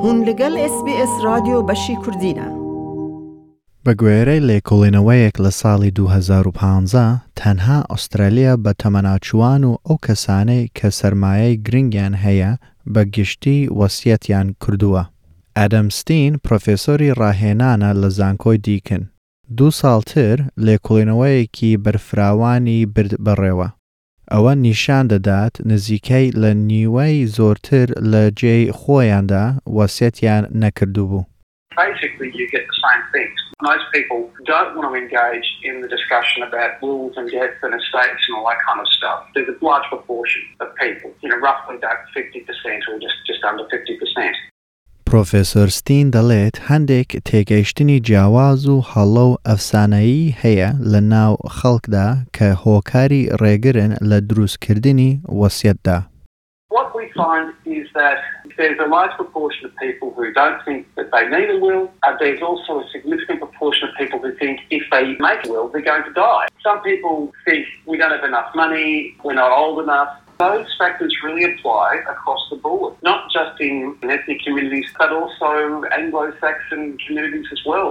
بوون لەگەڵ SBS رادیۆ بەشی کوردینە. بە گوێرەی لێکۆڵینەوەیەک لە ساڵی 2015 تەنها ئوسترالیا بە تەمەناچوان و ئەو کەسانەی کە سەرمایەی گرنگیان هەیە بە گشتی وەسیەتیان کردووە. ئەدەم ستین پرۆفێسۆری ڕاهێنانە لە زانکۆی دیکن. 2 ساڵتر لێکۆڵینەوەیەکی بەرفراوانی برد بەڕێوە. ئەوە نیشان دەدات نزیکەی لە نیوەی زۆرتر لە جێی خۆیاندا وەسیەتیان نەکردوو بوو. Basically, you get the same things. Most people don't want to engage in the discussion about wills and deaths and estates and all that kind of stuff. There's a large proportion of people, roughly about 50% or just under 50%. پرۆفێسۆر ستین دەڵێت هەندێک تێگەیشتنی جیاواز و هەڵە و ئەفسانەیی هەیە لە ناو خەڵکدا کە هۆکاری ڕێگرن لە دروستکردنی وەسیەتدا. What we find is that there's a large proportion of people who don't think that they need a will, and there's also a significant proportion of people who think if they make a will, they're going to die. Some people think we don't have enough money, we're not old enough. Those factors really apply across the board, not just in ethnic communities, but also Anglo-Saxon communities as well.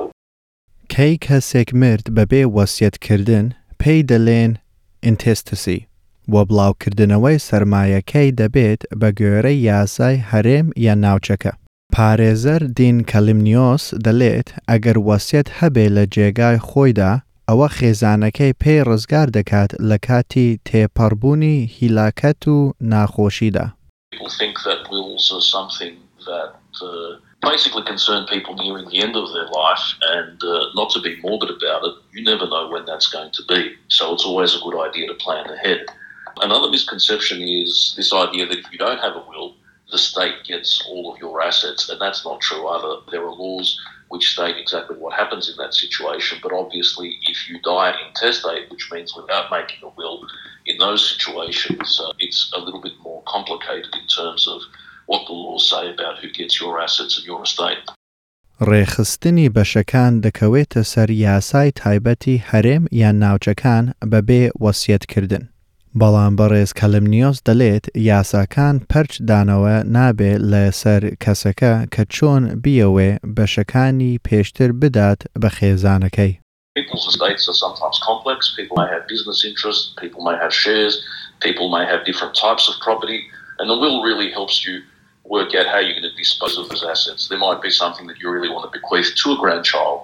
کەی کەسێک مرد بەبێ وەسیەتکردن پێی دەڵێن intestacy. و بڵاوکردنەوەی سەرمایەکەی دەبێت بە گوێرەی یاسای هەرێم یان ناوچەکە. پارێزەر دین کەلیمنیۆس دەڵێت ئەگەر وەسیەت هەبێ لە جێگای خۆیدا ئەوە خێزانەکەی پێی ڕزگار دەکات لە کاتی تێپەڕبوونی هیلاکەت و ناخۆشیدا. People think that wills are something that basically concern people nearing the end of their life, and not to be morbid about it, you never know when that's going to be. So it's always a good idea to plan ahead. Another misconception is this idea that if you don't have a will, the state gets all of your assets, and that's not true either. There are laws which state exactly what happens in that situation, but obviously if you die intestate, which means without making a will, in those situations it's a little bit more complicated in terms of what the laws say about who gets your assets and your estate. ڕێخستنی بەشەکان دەکەوێتە سەر یاسای تایبەتی هەرێم یان ناوچەکان بەبێ وەسیەتکردن. بەڵام بەڕێز کەلیمنیۆس دەڵێت یاساکان پەرچ دانەوە نابێت لە سەر کەسەکە کە چۆن بیەوێ بەشەکانی پێشتر بدات بە خێزانەکەی. People's estates are sometimes complex. People may have business interests, people may have shares, people may have different types of property, and the will really helps you work out how you're going to dispose of those assets. There might be something that you really want to bequeath to a grandchild,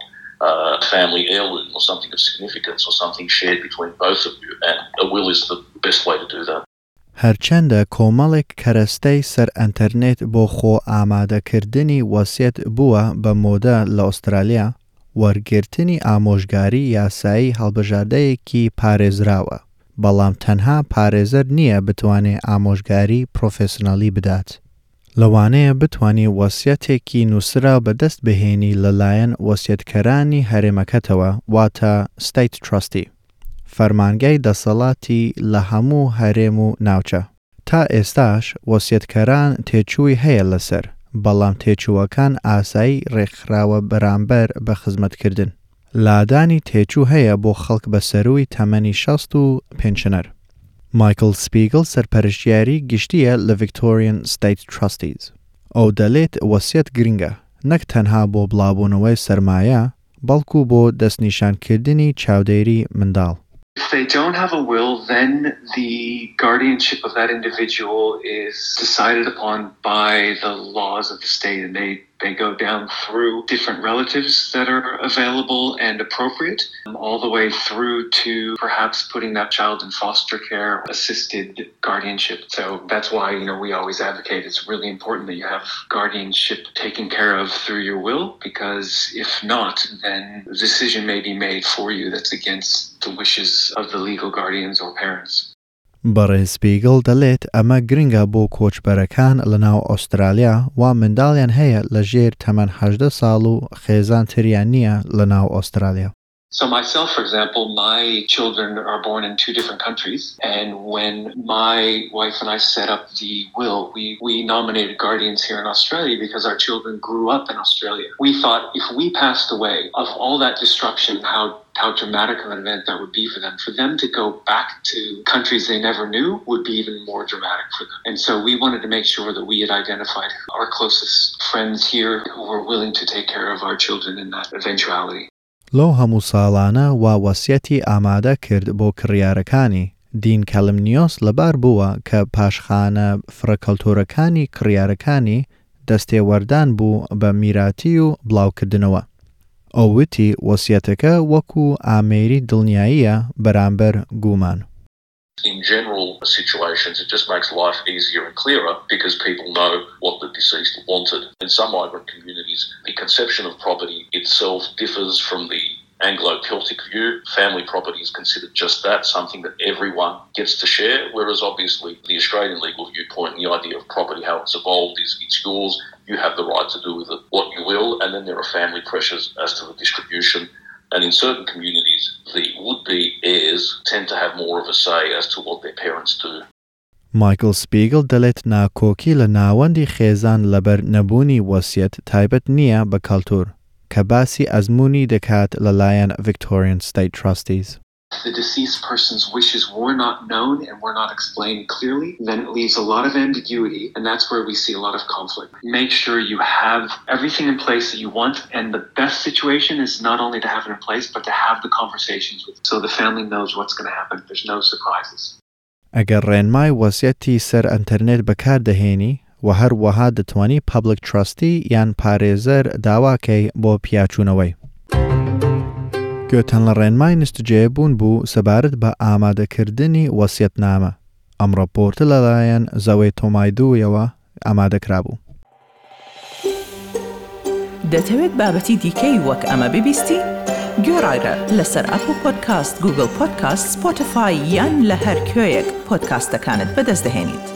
a family heirloom or something of significance or something shared between both of you, and a will is the best way to do that. هەرچەندە کۆمەڵێک کەرەستەی سەر ئەنتەرنێت بۆ خۆ ئامادەکردنی وەسیەت بووە بە مۆدە لە ئوسترالیا، وەرگرتنی ئامۆژگاری یاسایی هەڵبژاردەیەکی پارێزراوە، بەڵام تەنها پارێزەر نییە بتوانێت ئامۆژگاری پرۆفێسنەڵی بدات. لەوانەیە بتوانی وەسیەتێکی نووسرا بەدەست بهێنی لەلایەن وەسیەتکەرانی هەرێمەکەتەوە واتە State Trustee، فەرمانگای دەسەڵاتی لە هەموو هەرێم و ناوچە. تا ئێستاش وەسیەتکەران تێچووی هەیە لەسەر، بەڵام تێچووەکان ئاسایی ڕێکخراوە بەرامبەر بە خزمەتکردن. لادانی تێچوو هەیە بۆ خەڵک بە سەرووی تەمەنی 60 و پێنچنەر. مایکل سپیگل سەرپەرشتیاری گشتیە لە Victorian State Trustees. ئەو دەڵێت وەسیەت گرنگە، نەک تەنها بۆ بڵاوبوونەوەی سەرمایە، بەڵکو بۆ دەستنیشانکردنی چاودێری منداڵ. If they don't have a will, then the guardianship of that individual is decided upon by the laws of the state, and they go down through different relatives that are available and appropriate, all the way through to perhaps putting that child in foster care, assisted guardianship. So that's why, we always advocate it's really important that you have guardianship taken care of through your will, because if not, then a decision may be made for you that's against the wishes of the legal guardians or parents. بەڕێز سپیگل دەڵێت ئەمە گرنگە بۆ کۆچبەرەکان لە ناو ئوسترالیا وا منداڵیان هەیە لە ژێر تەمەن 18 ساڵ و خێزان تریان نییە لە ناو ئوسترالیا. So myself, for example, my children are born in 2 different countries, and when my wife and I set up the will, we nominated guardians here in Australia because our children grew up in Australia. We thought if we passed away, of all that destruction, how dramatic of an event that would be for them. For them to go back to countries they never knew would be even more dramatic for them. And so we wanted to make sure that we had identified our closest friends here who were willing to take care of our children in that eventuality. لو هەموو ساڵانە وا وەسیەتی ئامادە کرد بۆ کڕیارەکانی. دین کەلمنیۆس لەبار بووە کە پاشخانە فرەکەڵتۆرەکانی کڕیارەکانی دەستێوەردان بوو بە میراتی و بڵاوکردنەوە. ئەو وتی وەسیەتەکە وەکو ئامێری دڵنیاییە بەرامبەر گومان. In general situations, it just makes life easier and clearer because people know what the deceased wanted. In some migrant communities, the conception of property itself differs from the Anglo-Celtic view. Family property is considered just that, something that everyone gets to share, whereas obviously the Australian legal viewpoint, the idea of property, how it's evolved, is it's yours, you have the right to do with it what you will, and then there are family pressures as to the distribution. And in certain communities, the would-be heirs tend to have more of a say as to what their parents do. مایکل سپیگل دەڵێت ناکۆکی لە ناوەندی خێزان لەبەر نەبوونی وەسیەت تایبەت نییە بە کەڵتور کە باسی ئەزموونی دەکات لەلایەن Victorian State Trustees. If the deceased person's wishes were not known and were not explained clearly, then it leaves a lot of ambiguity, and that's where we see a lot of conflict. Make sure you have everything in place that you want, and the best situation is not only to have it in place, but to have the conversations with so the family knows what's going to happen. There's no surprises. ئەگەر ڕێنمای وەسیەتی سەر ئەنتەرنێت بەکاردەهێنی و هەروەها دەتوانی public trustee یان پارێزەر داواکەی بۆ پیاچوونەوەی. گوێتان لە ڕێنمای نستجێبوون بوو سەبارەت بە ئامادەکردنی وەسیەتنامە. ئەم ڕەپۆرتە لەلایەن زەوەی تۆمایدوویەوە ئامادەکرابوو. دەتەوێت بابەتی دیکەی وەک ئەمە ببیستی؟ گۆڕایرە لەسەر ئەپل پۆدکاست، گوگل پۆدکاست، سپۆتیفای یان لە هەر کوێیەک پۆدکاستەکانت بەدەست دەهێنیت.